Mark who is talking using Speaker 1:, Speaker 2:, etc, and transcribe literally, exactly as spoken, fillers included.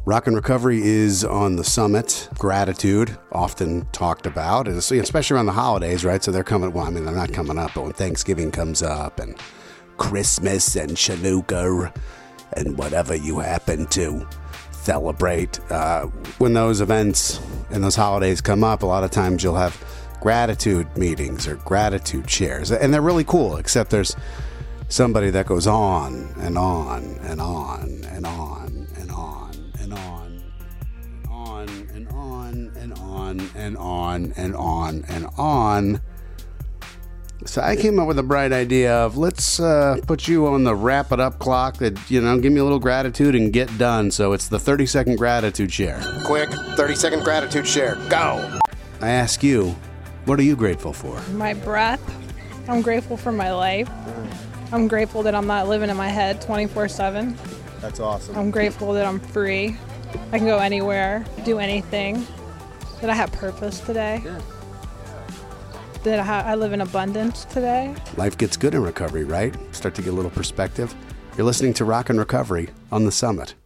Speaker 1: Rock and Recovery is on the summit. Gratitude, often talked about, especially around the holidays, right? So they're coming, well, I mean, they're not coming up, but when Thanksgiving comes up and Christmas and Chanukah and whatever you happen to celebrate, uh, when those events and those holidays come up, a lot of times you'll have gratitude meetings or gratitude shares. And they're really cool, except there's somebody that goes on and on and on and on and on and on and on and on and on and on and on and on. So I came up with a bright idea of let's uh, put you on the wrap it up clock that, you know, give me a little gratitude and get done. So it's the thirty second gratitude share.
Speaker 2: Quick, thirty second gratitude share. Go.
Speaker 1: I ask you, what are you grateful for?
Speaker 3: My breath. I'm grateful for my life. I'm grateful that I'm not living in my head twenty-four seven.
Speaker 1: That's awesome.
Speaker 3: I'm grateful that I'm free. I can go anywhere, do anything. That I have purpose today.
Speaker 1: Yeah.
Speaker 3: That I, ha- I live in abundance today.
Speaker 1: Life gets good in recovery, right? Start to get a little perspective. You're listening to Rock and Recovery on the Summit.